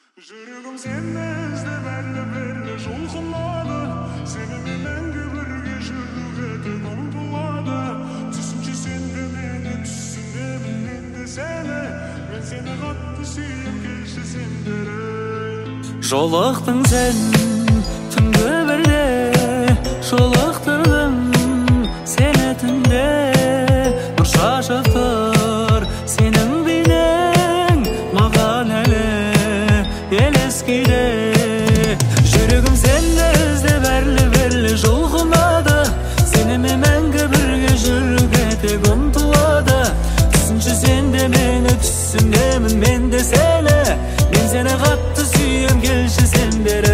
Жүрегім сені іздеп әрлі-берлі жұлқынады, сенімен мәңгі бірге жүруге тек ұмтылады. Түсінші сен де мені, түсінемін мен де сені, мен сені қатты сүйем, келші сен бері. Жолықтың сен түнгі бірде, жолықтырдым сені түнде. Нұр шашып тұр сенің бейнең маған әлі елескейде. Жүрегім сені іздеп әрлі-берлі жұлқынады, сенімен мәңгі бірге жүруге тек ұмтылады. Түсінші сен де мені, түсінемін мен де сені, мен сені қатты сүйем, келші сен бері.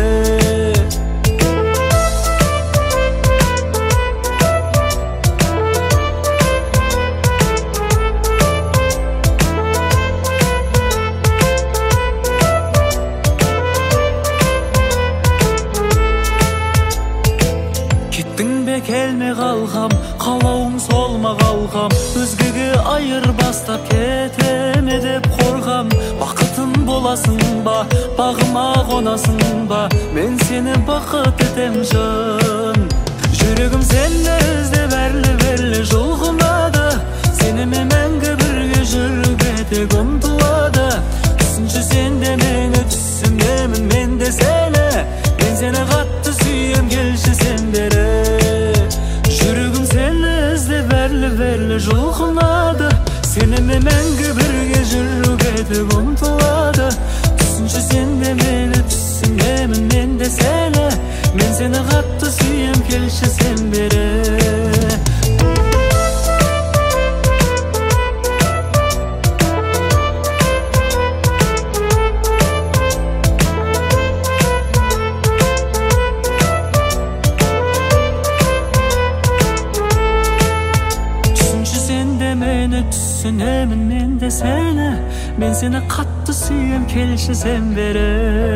Келме қалғам, қалауың сол ма қалғам, өзгеге айырбастап кетеме деп қорғам. Бақытым боласың ба, бағыма қонасың ба, мен сені бақыт етем жын. Жүрегім сені іздеп әрлі-берлі жұлқынады, сенімен мәңгі бірге жүруге тек ұмтылады. Түсінші сен де мені, түсінемін мен де сені, мен сені қатты сүйем, келші сен бері. Жүрегім сені іздеп әрлі-берлі жұлқынады, сенімен мәңгі бірге жүруге тек ұмтылады. Түсінші сен де мені, түсінемін мен де сені, мен сені қатты сүйем, келші сен бері. Түсінемін мен де сені, мен сені қатты сүйем, келші сен бері.